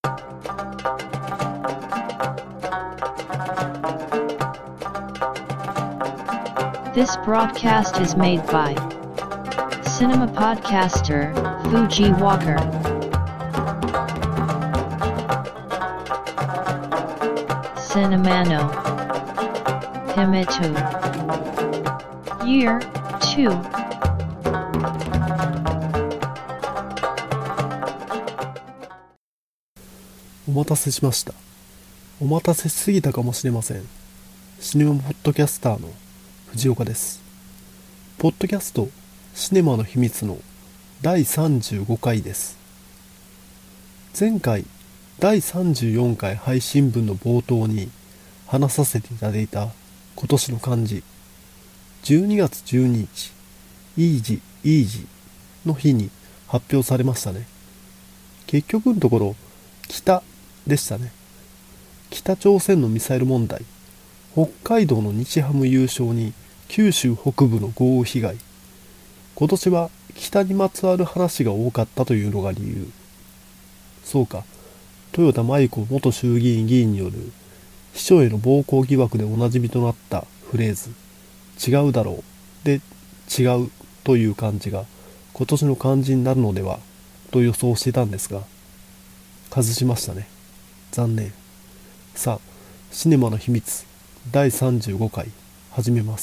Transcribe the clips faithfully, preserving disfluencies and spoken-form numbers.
This broadcast is made by cinema podcaster Fuji Walker. Cinemano Himitu Year two. お待たせしました。お待たせしすぎたかもしれません。シネマポッドキャスターの藤岡です。ポッドキャストシネマの秘密のだいさんじゅうごかいです。前回だいさんじゅうよんかい配信分の冒頭に話させていただいた今年の漢字じゅうにがつじゅうににちイージイージの日に発表されましたね。結局のところ北でしたね。北朝鮮のミサイル問題、北海道の日ハム優勝に九州北部の豪雨被害。今年は北にまつわる話が多かったというのが理由。そうか、豊田真由子元衆議院議員による秘書への暴行疑惑でおなじみとなったフレーズ違うだろうで違うという漢字が今年の漢字になるのではと予想していたんですが、外しましたね。残念。さあ、シネマの秘密だいさんじゅうごかい始めます。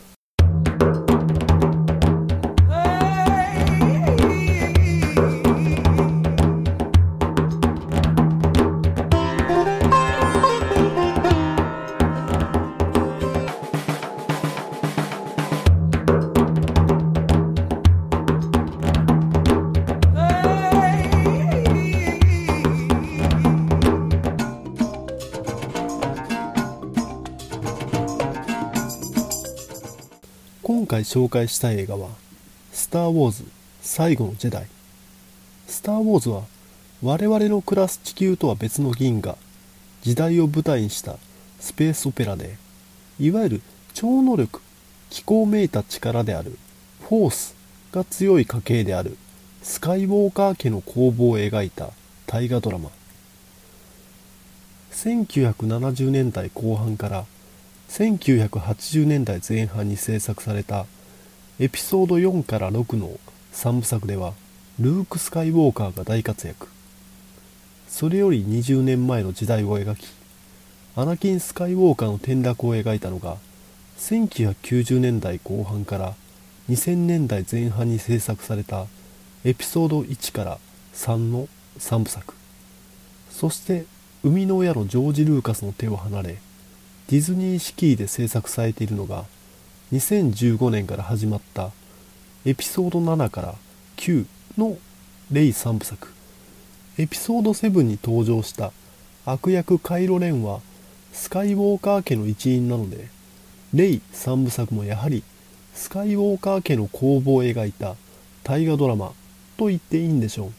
今回紹介したい映画はスター・ウォーズ最後のジェダイ。スター・ウォーズは我々の暮らす地球とは別の銀河、時代を舞台にしたスペースオペラで、いわゆる超能力、気候めいた力であるフォースが強い家系であるスカイウォーカー家の攻防を描いた大河ドラマ。せんきゅうひゃくななじゅうねんだいこう半からせんきゅうひゃくはちじゅうねんだいぜん半に制作されたエピソードよんからろくのさんぶさくではルーク・スカイウォーカーが大活躍。それよりにじゅうねんまえの時代を描き、アナキン・スカイウォーカーの転落を描いたのがせんきゅうひゃくきゅうじゅうねんだいこう半からにせんねんだいぜん半に制作されたエピソードいちからさんのさんぶさく。そして生みの親のジョージ・ルーカスの手を離れ、ディズニーシキーで制作されているのがにせんじゅうごねんから始まったエピソードななからきゅうのレイさんぶさく。エピソードななに登場した悪役カイロレンはスカイウォーカー家の一員なので、レイさんぶさくもやはりスカイウォーカー家の攻防を描いた大河ドラマと言っていいんでしょう。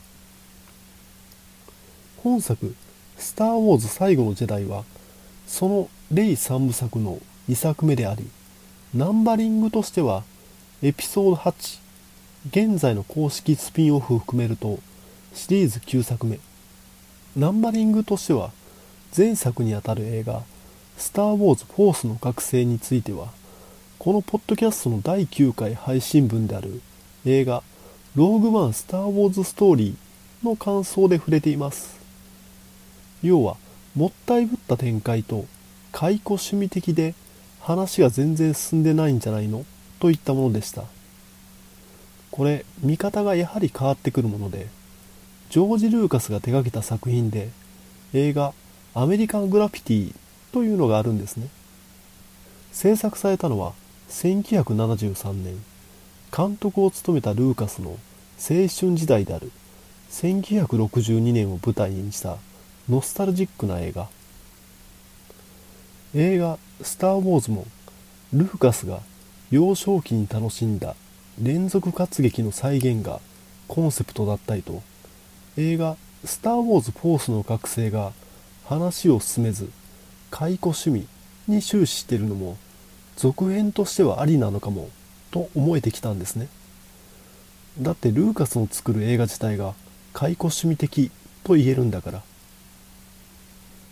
本作スター・ウォーズ最後のジェダイはそのレイさんぶさくのにさくめであり、ナンバリングとしてはエピソードはち、現在の公式スピンオフを含めるとシリーズきゅうさくめ。ナンバリングとしては前作にあたる映画スター・ウォーズ・フォースの覚醒については、このポッドキャストのだいきゅうかい配信分である映画ローグワン・スター・ウォーズ・ストーリーの感想で触れています。要はもったいぶった展開と解雇趣味的で話が全然進んでないんじゃないのといったものでした。これ見方がやはり変わってくるもので、ジョージ・ルーカスが手掛けた作品で映画アメリカン・グラフィティというのがあるんですね。制作されたのはせんきゅうひゃくななじゅうさんねん、監督を務めたルーカスの青春時代であるせんきゅうひゃくろくじゅうにねんを舞台にしたノスタルジックな映画。映画スター・ウォーズもルーカスが幼少期に楽しんだ連続活劇の再現がコンセプトだったりと、映画スター・ウォーズ・フォースの覚醒が話を進めず解雇趣味に終始しているのも続編としてはありなのかもと思えてきたんですね。だってルーカスの作る映画自体が解雇趣味的と言えるんだから。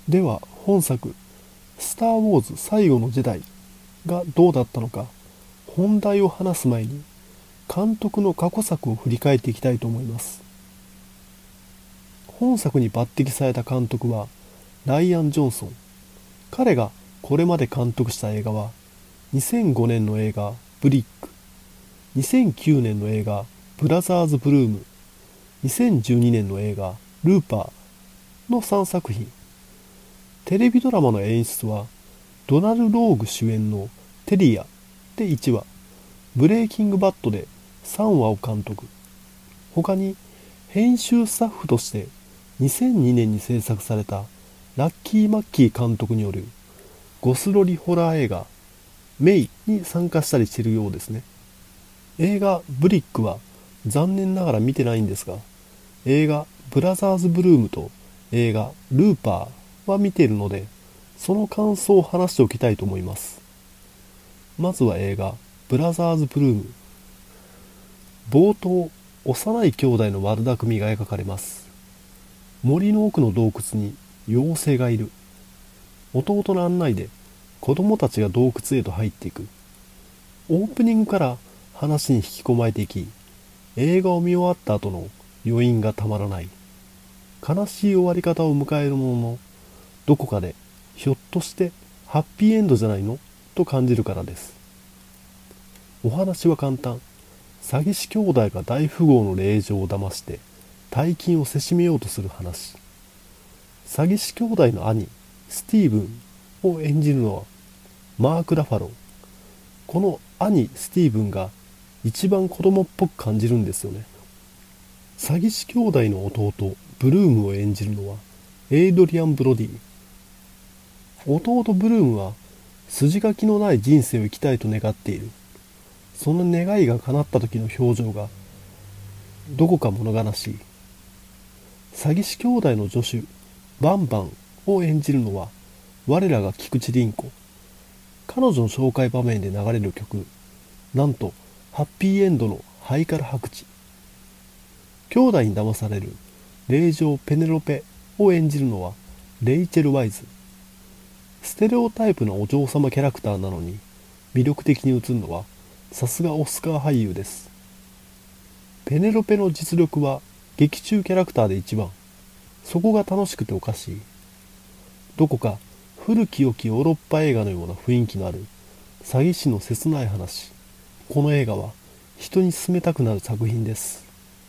では本作スター・ウォーズ最後のジェダイがどうだったのか、本題を話す前に監督の過去作を振り返っていきたいと思います。本作に抜擢された監督はライアン・ジョンソン。彼がこれまで監督した映画はにせんごねんの映画ブリック、にせんきゅうねんの映画ブラザーズ・ブルーム、にせんじゅうにねんの映画ルーパーのさんさく品。テレビドラマの演出はドナル・ローグ主演のテリアでいちわ、ブレイキングバッドでさんわを監督。他に編集スタッフとしてにせんにねんに制作されたラッキー・マッキー監督によるゴスロリホラー映画メイに参加したりしているようですね。映画ブリックは残念ながら見てないんですが、映画ブラザーズ・ブルームと映画ルーパーは見ているので、その感想を話しておきたいと思います。まずは映画ブラザーズ・ブルーム。冒頭、幼い兄弟の悪巧みが描かれます。森の奥の洞窟に妖精がいる。弟の案内で子供たちが洞窟へと入っていく。オープニングから話に引き込まれていき、映画を見終わった後の余韻がたまらない。悲しい終わり方を迎えるものの、どこかでひょっとしてハッピーエンドじゃないのと感じるからです。お話は簡単。詐欺師兄弟が大富豪の令嬢を騙して大金をせしめようとする話。詐欺師兄弟の兄スティーブンを演じるのはマーク・ラファロー。この兄スティーブンが一番子供っぽく感じるんですよね。詐欺師兄弟の弟ブルームを演じるのはエイドリアン・ブロディ。弟ブルームは筋書きのない人生を生きたいと願っている。その願いが叶った時の表情がどこか物悲しい。詐欺師兄弟の助手バンバンを演じるのは我らが菊池凛子。彼女の紹介場面で流れる曲、なんとハッピーエンドのハイカラ白地。兄弟に騙される令嬢ペネロペを演じるのはレイチェル・ワイズ。ステレオタイプなお嬢様キャラクターなのに魅力的に映るのはさすがオスカー俳優です。ペネロペの実力は劇中キャラクターで一番。そこが楽しくておかしい。どこか古き良きヨーロッパ映画のような雰囲気のある詐欺師の切ない話。この映画は人に勧めたくなる作品です。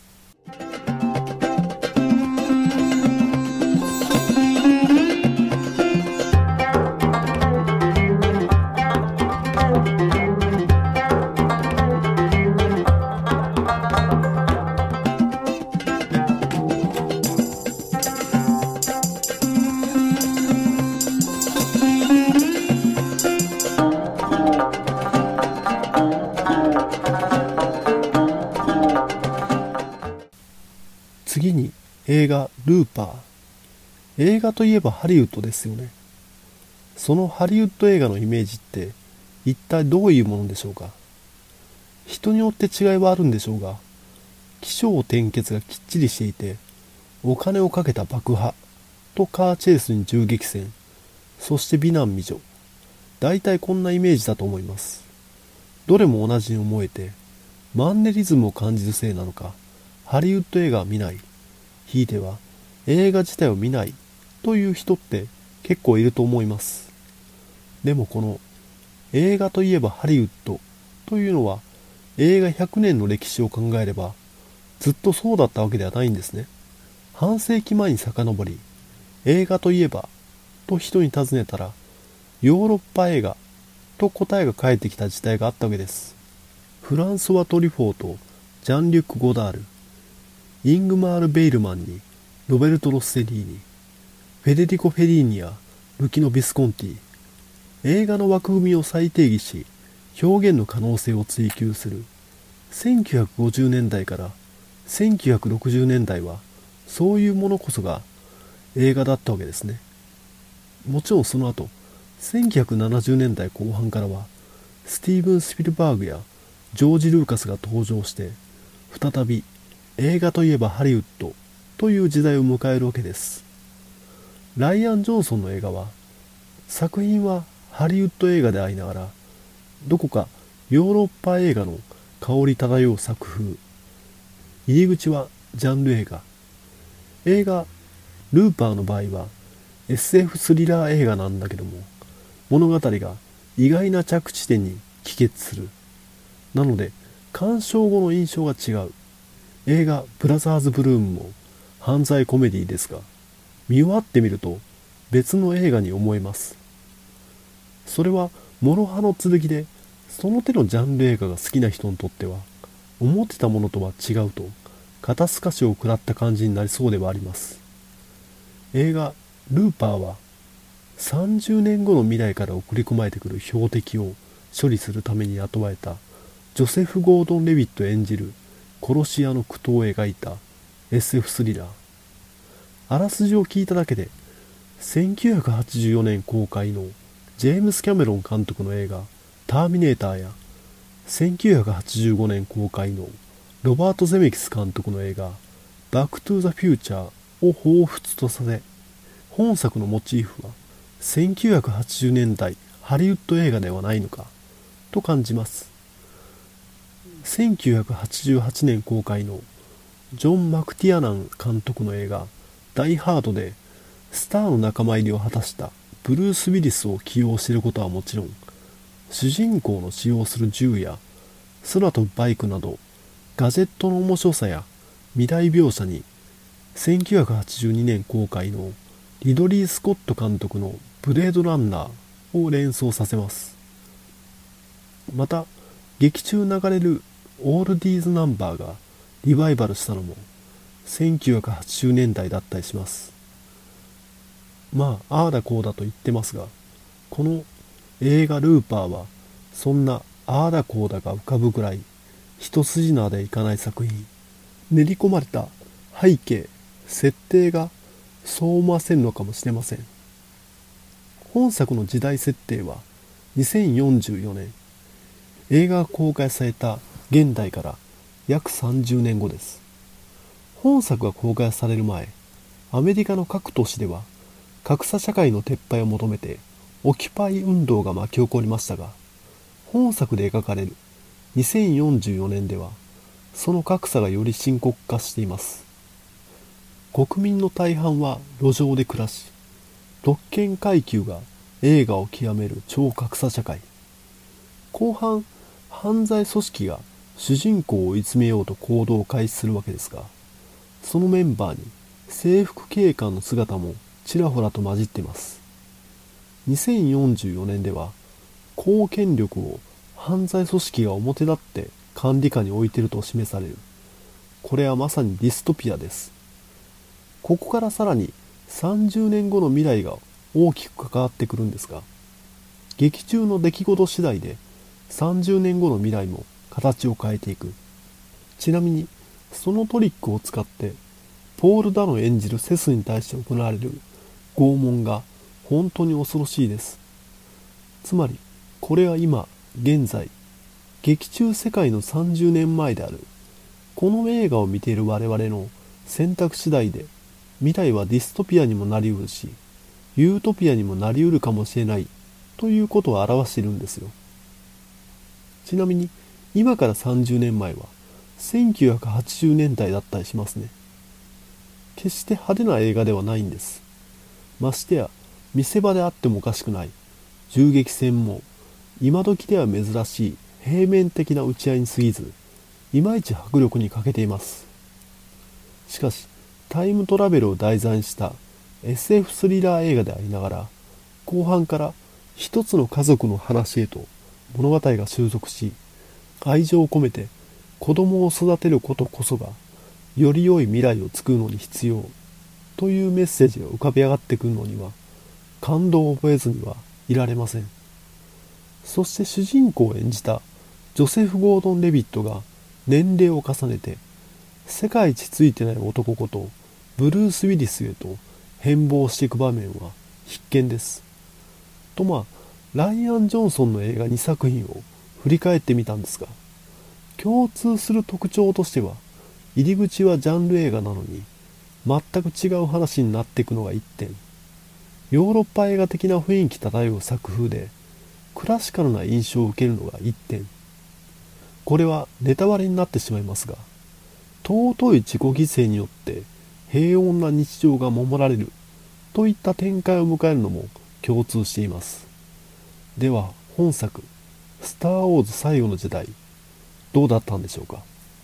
次に映画ルーパー。映画といえばハリウッドですよね。そのハリウッド映画のイメージって一体どういうものでしょうか。人によって違いはあるんでしょうが、起承転結がきっちりしていて、お金をかけた爆破とカーチェイスに銃撃戦、そして美男美女、大体こんなイメージだと思います。どれも同じに思えてマンネリズムを感じるせいなのか、ハリウッド映画は見ない、ひいては映画自体を見ないという人って結構いると思います。でもこの映画といえばハリウッドというのは映画ひゃくねんの歴史を考えればずっとそうだったわけではないんですね。半世紀前に遡り、映画といえばと人に尋ねたらヨーロッパ映画と答えが返ってきた時代があったわけです。フランソワ・トリフォーとジャン・リュック・ゴダール、イングマール・ベイルマンにロベルト・ロッセリーニ、フェデリコ・フェリーニやルキノ・ビスコンティ、映画の枠組みを再定義し表現の可能性を追求するせんきゅうひゃくごじゅうねんだいからせんきゅうひゃくろくじゅうねんだいはそういうものこそが映画だったわけですね。もちろんその後せんきゅうひゃくななじゅうねんだいこう半からはスティーブン・スピルバーグやジョージ・ルーカスが登場して再び映画といえばハリウッドという時代を迎えるわけです。 ライアン・ジョンソンの映画は、作品はハリウッド映画でありながら、どこかヨーロッパ映画の香り漂う作風。入り口はジャンル映画。映画ルーパーの場合は エスエフ スリラー映画なんだけども、物語が意外な着地点に帰結する。なので鑑賞後の印象が違う。映画ブラザーズ・ブルームも犯罪コメディですが、見終わってみると別の映画に思えます。それは諸刃の剣で、その手のジャンル映画が好きな人にとっては思ってたものとは違うと肩透かしを食らった感じになりそうではあります。映画ルーパーはさんじゅうねんごの未来から送り込まれてくる標的を処理するために雇われたジョセフ・ゴードン・レビット演じる殺し屋の苦闘を描いた エスエフ スリラー。あらすじを聞いただけでせんきゅうひゃくはちじゅうよねん公開のジェームス・キャメロン監督の映画ターミネーターやせんきゅうひゃくはちじゅうごねん公開のロバート・ゼメキス監督の映画バック・トゥ・ザ・フューチャーを彷彿とさせ、本作のモチーフはせんきゅうひゃくはちじゅうねんだいハリウッド映画ではないのかと感じます。せんきゅうひゃくはちじゅうはちねん公開のジョン・マクティアナン監督の映画ダイ・ハードでスターの仲間入りを果たしたブルース・ウィリスを起用していることはもちろん、主人公の使用する銃や空飛ぶバイクなどガジェットの面白さや未来描写にせんきゅうひゃくはちじゅうにねん公開のリドリー・スコット監督のブレードランナーを連想させます。また劇中流れるオールディーズナンバーがリバイバルしたのもせんきゅうひゃくはちじゅうねんだいだったりします。まあああだこうだと言ってますが、この映画ルーパーはそんなああだこうだが浮かぶくらい一筋縄でいかない作品。練り込まれた背景、設定がそう思わせるのかもしれません。本作の時代設定はにせんよんじゅうよねん、映画が公開された現代から約さんじゅうねんごです。本作が公開される前、アメリカの各都市では格差社会の撤廃を求めてオキュパイ運動が巻き起こりましたが、本作で描かれるにせんよんじゅうよねんではその格差がより深刻化しています。国民の大半は路上で暮らし、特権階級が栄華を極める超格差社会。後半、犯罪組織が主人公を追い詰めようと行動を開始するわけですが、そのメンバーに制服警官の姿もちらほらと混じっています。にせんよんじゅうよねんでは、公権力を犯罪組織が表立って管理下に置いていると示される。これはまさにディストピアです。ここからさらにさんじゅうねんごの未来が大きく関わってくるんですが、劇中の出来事次第でさんじゅうねんごの未来も形を変えていく。ちなみにそのトリックを使ってポール・ダノ演じるセスに対して行われる拷問が本当に恐ろしいです。つまりこれは今現在劇中世界のさんじゅうねんまえであるこの映画を見ている我々の選択次第で未来はディストピアにもなりうるしユートピアにもなりうるかもしれないということを表しているんですよ。ちなみに今からさんじゅうねんまえはせんきゅうひゃくはちじゅうねんだいだったりしますね。決して派手な映画ではないんです。ましてや見せ場であってもおかしくない銃撃戦も今時では珍しい平面的な打ち合いに過ぎず、いまいち迫力に欠けています。しかしタイムトラベルを題材にした エスエフ スリラー映画でありながら、後半から一つの家族の話へと物語が収束し、愛情を込めて子供を育てることこそがより良い未来を作るのに必要というメッセージが浮かび上がってくるのには感動を覚えずにはいられません。そして主人公を演じたジョセフ・ゴードン・レビットが年齢を重ねて世界一ついてない男ことブルース・ウィリスへと変貌していく場面は必見です。とまあライアン・ジョンソンの映画にさく品を振り返ってみたんですが、共通する特徴としては入り口はジャンル映画なのに全く違う話になっていくのが一点。 ヨーロッパ映画的な雰囲気漂う作風で、クラシカルな印象を受けるのが一点。これはネタバレになってしまいますが、尊い自己犠牲によって平穏な日常が守られるといった展開を迎えるのも共通しています。では本作スター・ウォーズ最後の時代、どうだったんでしょうか。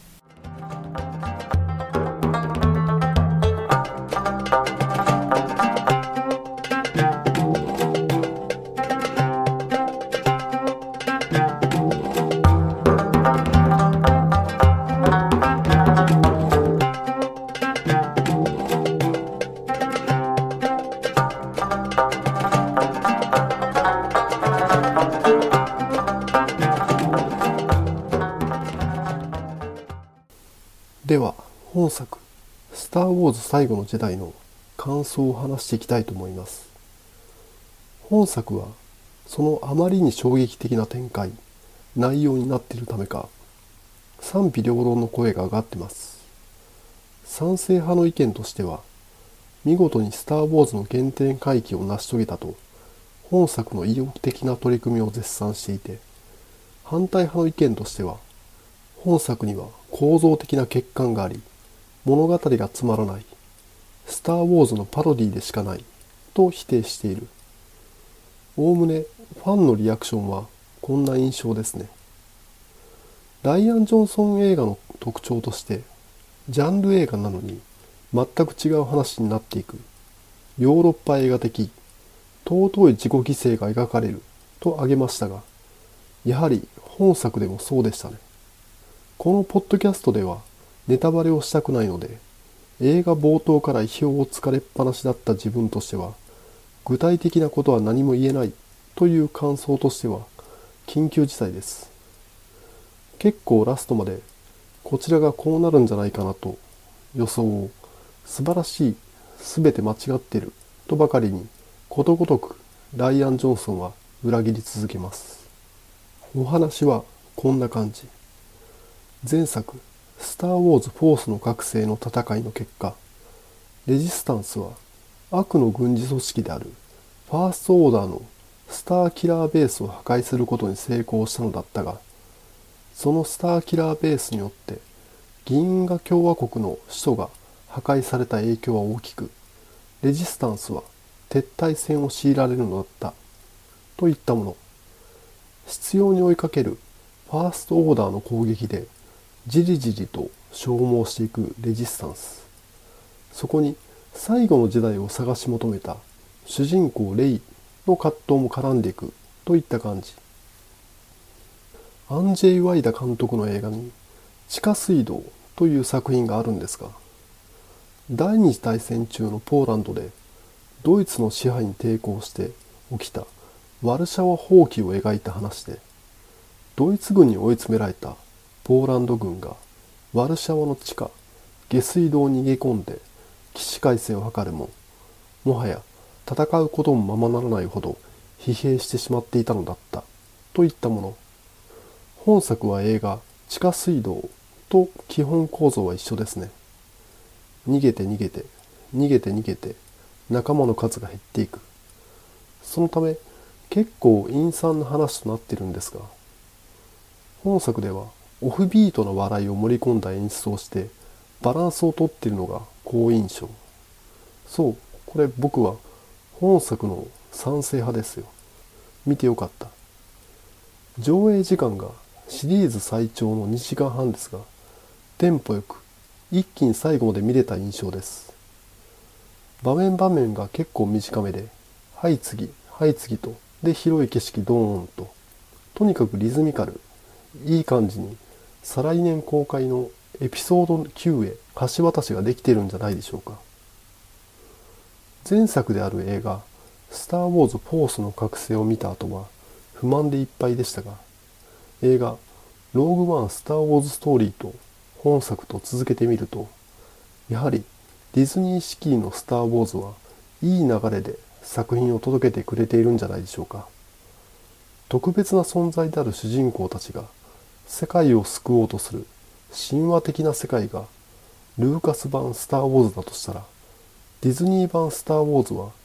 では本作スター・ウォーズ最後の時代の感想を話していきたいと思います。本作はそのあまりに衝撃的な展開、内容になっているためか、賛否両論の声が上がってます。賛成派の意見としては、見事にスター・ウォーズの原点回帰を成し遂げたと、本作の意欲的な取り組みを絶賛していて、反対派の意見としては、本作には構造的な欠陥があり、物語がつまらない、スター・ウォーズのパロディでしかないと否定している。おおむねファンのリアクションはこんな印象ですね。ライアン・ジョンソン映画の特徴として、ジャンル映画なのに全く違う話になっていく、ヨーロッパ映画的、尊い自己犠牲が描かれると挙げましたが、やはり本作でもそうでしたね。このポッドキャストではネタバレをしたくないので、映画冒頭から意表をつかれっぱなしだった自分としては、具体的なことは何も言えないという感想としては緊急事態です。結構ラストまでこちらがこうなるんじゃないかなと予想を、素晴らしい、すべて間違ってるとばかりにことごとくライアン・ジョンソンは裏切り続けます。お話はこんな感じ。前作スター・ウォーズ・フォースの覚醒の戦いの結果、レジスタンスは悪の軍事組織であるファーストオーダーのスターキラーベースを破壊することに成功したのだったが、そのスターキラーベースによって銀河共和国の首都が破壊された影響は大きく、レジスタンスは撤退戦を強いられるのだったといったもの。執拗に追いかけるファーストオーダーの攻撃でじりじりと消耗していくレジスタンス。そこに最後の時代を探し求めた主人公レイの葛藤も絡んでいくといった感じ。アンジェイ・ワイダ監督の映画に地下水道という作品があるんですが、第二次大戦中のポーランドでドイツの支配に抵抗して起きたワルシャワ蜂起を描いた話で、ドイツ軍に追い詰められたポーランド軍がワルシャワの地下下水道に逃げ込んで起死回生を図るも、もはや戦うこともままならないほど疲弊してしまっていたのだったといったもの。本作は映画地下水道と基本構造は一緒ですね。逃げて逃げて逃げて逃げて仲間の数が減っていく。そのため結構陰惨な話となっているんですが、本作ではオフビートな笑いを盛り込んだ演出をしてバランスをとっているのが好印象。そう、これ僕は本作の賛成派ですよ。見てよかった。上映時間がシリーズ最長のにじかんはんですが、テンポよく一気に最後まで見れた印象です。場面場面が結構短めで、はい次、はい次と、で広い景色ドーンと、とにかくリズミカル、いい感じに再来年公開のエピソードきゅうへ橋渡しができているんじゃないでしょうか。前作である映画スター・ウォーズ・フォースの覚醒を見た後は不満でいっぱいでしたが、映画ローグ・ワン・スター・ウォーズ・ストーリーと本作と続けてみると、やはりディズニーシキーのスター・ウォーズはいい流れで作品を届けてくれているんじゃないでしょうか。特別な存在である主人公たちが世界を救おうとする神話的な世界がルーカス版スター・ウォーズだとしたら、ディズニー版スター・ウォーズは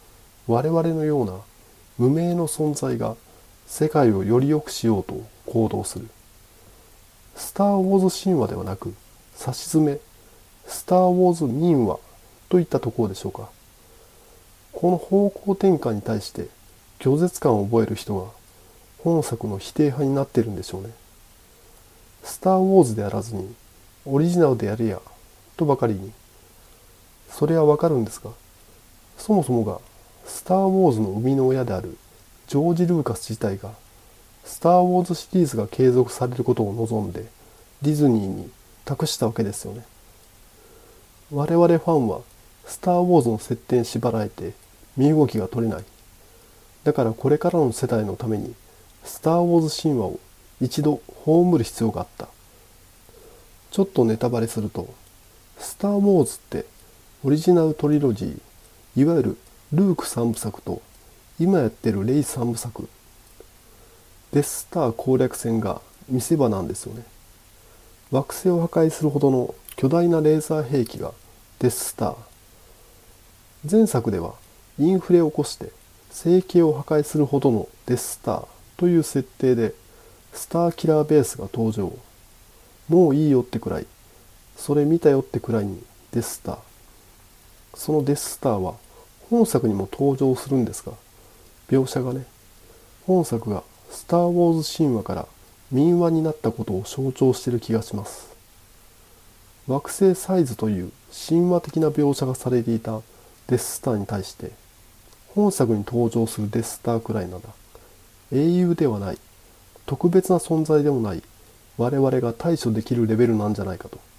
我々のような無名の存在が世界をより良くしようと行動する。スター・ウォーズ神話ではなく、さしずめスター・ウォーズ民話といったところでしょうか。この方向転換に対して拒絶感を覚える人が本作の否定派になっているんでしょうね。スター・ウォーズであらずにオリジナルでやれやとばかりに。それはわかるんですが、そもそもがスター・ウォーズの生みの親であるジョージ・ルーカス自体がスター・ウォーズシリーズが継続されることを望んでディズニーに託したわけですよね。我々ファンはスター・ウォーズの設定に縛られて身動きが取れない。だからこれからの世代のためにスター・ウォーズ神話を一度葬る必要があった。ちょっとネタバレすると、スター・ウォーズってオリジナルトリロジー、いわゆるルーク三部作と今やってるレイ三部作、デススター攻略戦が見せ場なんですよね。惑星を破壊するほどの巨大なレーザー兵器がデススター。前作ではインフレを起こして星系を破壊するほどのデススターという設定でスターキラーベースが登場。もういいよってくらい、それ見たよってくらいにデススター。そのデススターは本作にも登場するんですが、描写がね、本作がスター・ウォーズ神話から民話になったことを象徴している気がします。惑星サイズという神話的な描写がされていたデススターに対して、本作に登場するデススターくらいなら、英雄ではない、特別な存在でもない、我々が対処できるレベルなんじゃないかと。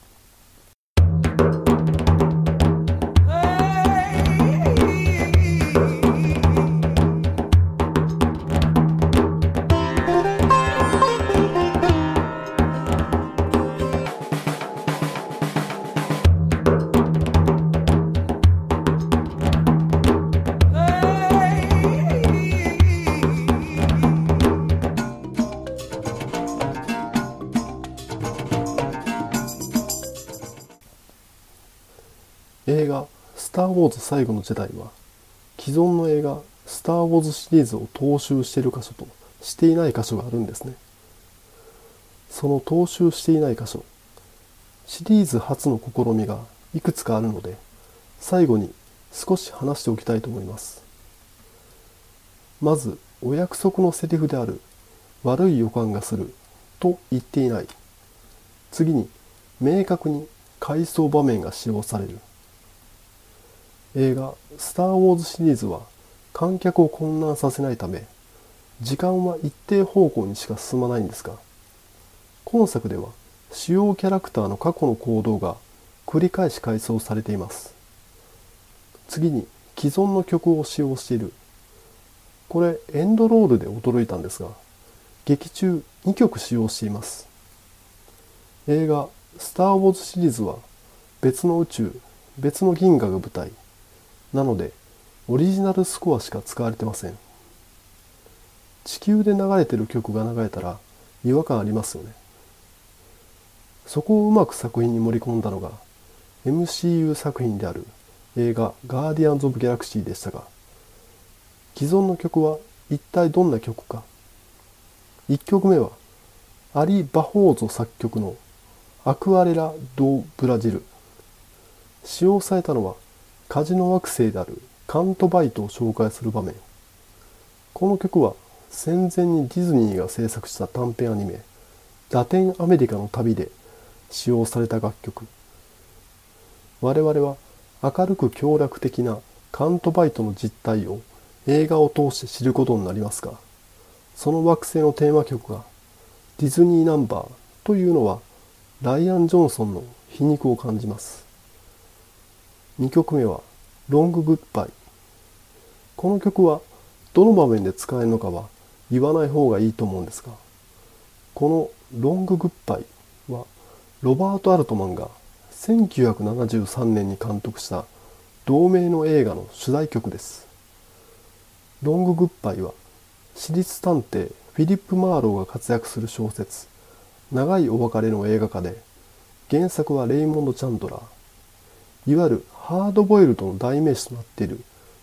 映画「スター・ウォーズ最後のジェダイ」は既存の映画「スター・ウォーズ」シリーズを踏襲している箇所としていない箇所があるんですね。その踏襲していない箇所、シリーズ初の試みがいくつかあるので、最後に少し話しておきたいと思います。まず、お約束のセリフである悪い予感がすると言っていない。次に、明確に回想場面が使用される。映画「スター・ウォーズ」シリーズは観客を混乱させないため、時間は一定方向にしか進まないんですが、今作では主要キャラクターの過去の行動が繰り返し回想されています。次に既存の曲を使用している。これエンドロールで驚いたんですが、劇中にきょく使用しています。映画「スター・ウォーズ」シリーズは別の宇宙、別の銀河が舞台なので、オリジナルスコアしか使われてません。地球で流れてる曲が流れたら違和感ありますよね。そこをうまく作品に盛り込んだのが エムシーユー 作品である映画「ガーディアンズ・オブ・ギャラクシー」でしたが、既存の曲は一体どんな曲か。いっきょくめはアリ・バホーゾ作曲のアクアレラ・ド・ブラジル。使用されたのはカジノ惑星であるカントバイトを紹介する場面。この曲は戦前にディズニーが制作した短編アニメ「ラテンアメリカの旅」で使用された楽曲。我々は明るく享楽的なカントバイトの実態を映画を通して知ることになりますが、その惑星のテーマ曲がディズニーナンバーというのはライアン・ジョンソンの皮肉を感じます。にきょくめはロンググッバイ。この曲はどの場面で使えるのかは言わない方がいいと思うんですが、このロンググッバイはロバート・アルトマンがせんきゅうひゃくななじゅうさんねんに監督した同名の映画の主題曲です。ロンググッバイは私立探偵フィリップ・マーローが活躍する小説長いお別れの映画化で、原作はレイモンド・チャンドラー、いわゆるハードボイルドの代名詞となっている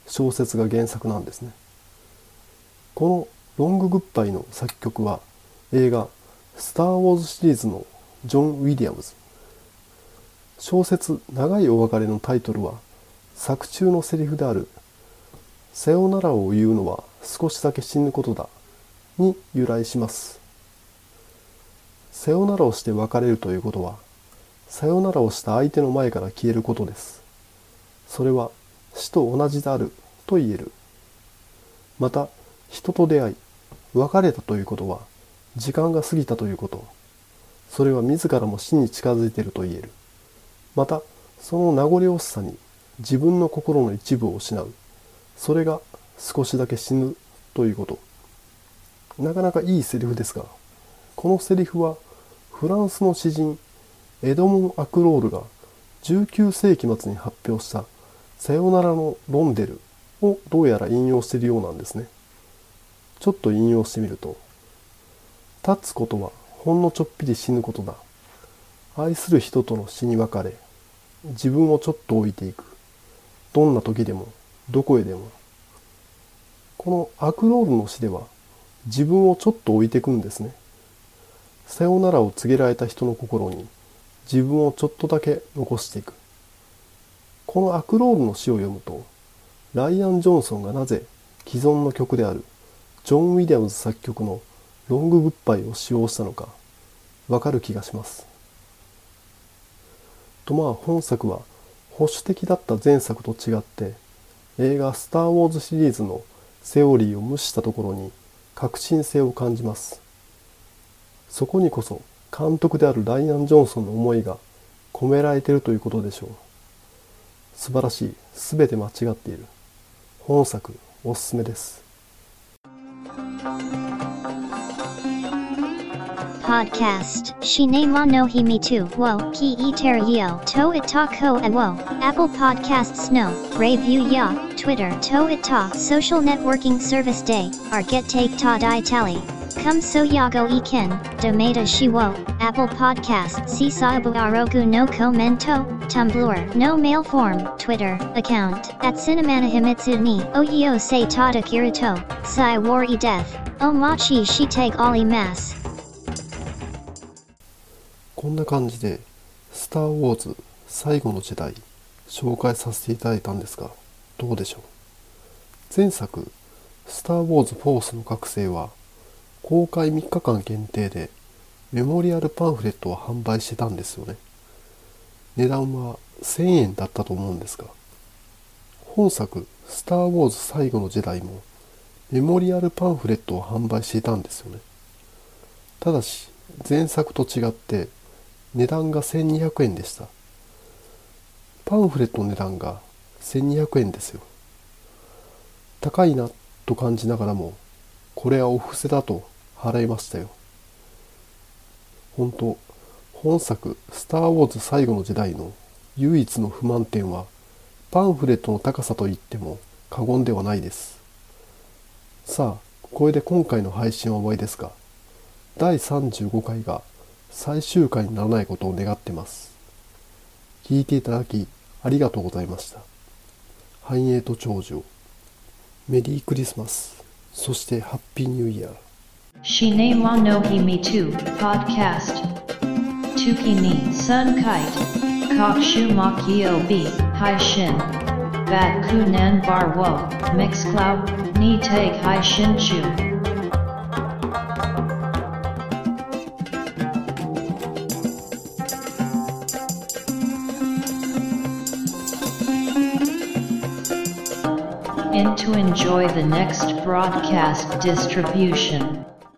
小説が原作なんですね。このロンググッバイの作曲は映画スター・ウォーズシリーズのジョン・ウィリアムズ。小説長いお別れのタイトルは作中のセリフであるさよならを言うのは少しだけ死ぬことだに由来します。さよならをして別れるということはさよならをした相手の前から消えることです。それは死と同じであると言える。また人と出会い別れたということは時間が過ぎたということ。それは自らも死に近づいていると言える。またその名残惜しさに自分の心の一部を失う。それが少しだけ死ぬということ。なかなかいいセリフですが、このセリフはフランスの詩人エドモン・アクロールがじゅうきゅうせいき末に発表したさよならのロンデルをどうやら引用しているようなんですね。ちょっと引用してみると、立つことはほんのちょっぴり死ぬことだ。愛する人との死に別れ、自分をちょっと置いていく。どんな時でも、どこへでも。このアクロールの詩では、自分をちょっと置いていくんですね。さよならを告げられた人の心に、自分をちょっとだけ残していく。このアクロールの詩を読むと、ライアン・ジョンソンがなぜ既存の曲であるジョン・ウィリアムズ作曲のロンググッバイを使用したのか、わかる気がします。とまあ本作は保守的だった前作と違って映画スター・ウォーズシリーズのセオリーを無視したところに革新性を感じます。そこにこそ監督であるライアン・ジョンソンの思いが込められているということでしょう。素晴らしい、すべて間違っている。本作おすすめです。 Podcast Shinema no Himitu wo ki iterio to itako e wo Apple Podcasts no review ya Twitter to italk social networking service day or get take ta di tally come so yago iken domata shiwo Apple Podcasts si saibu arogu no commento Tumblr no mail form Twitter account at Cinemana Himitsu ni oyo se tada kirito sai wari death o machi shi take oli mass。 こんな感じでスター・ウォーズ最後の時代紹介させていただいたんですが、どうでしょう。前作スター・ウォーズ・フォースの覚醒は公開みっかかん限定でメモリアルパンフレットを販売してたんですよね。値段はせんえんだったと思うんですが、本作スター・ウォーズ最後の時代もメモリアルパンフレットを販売していたんですよね。ただし前作と違って値段がせんにひゃくえんでした。パンフレットの値段がせんにひゃくえんですよ。高いなと感じながらも、これはお布施だと払いましたよ。本当、本作スター・ウォーズ最後の時代の唯一の不満点は、パンフレットの高さと言っても過言ではないです。さあ、これで今回の配信は終わりですが、だいさんじゅうごかいが最終回にならないことを願ってます。聞いていただきありがとうございました。繁栄と長寿を。メリークリスマス、そしてハッピーニューイヤー。 Shinema no Himitu Podcast Tuki ni Sun Kite Kokshu Makio B Hai Shin Bat Kunan Bar Wo Mixcloud Ni Take Hai Shin Chu and to enjoy the next broadcast distribution.